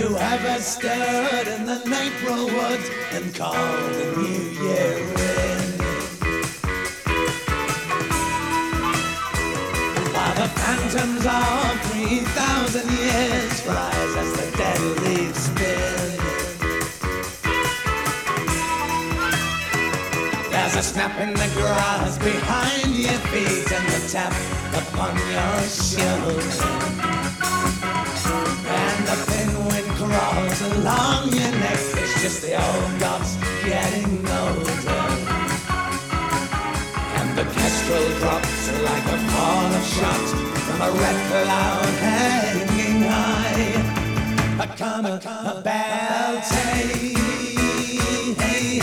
you ever stood in the April woods and called the New Year in? While the phantoms of 3,000 years rise as the dead leaves spin, there's a snap in the grass behind your feet and the tap upon your shoes, and the thin wind crawls along your neck. It's just the old gods getting older, and the kestrel drops like a fall of shot from a red cloud hanging high. A bell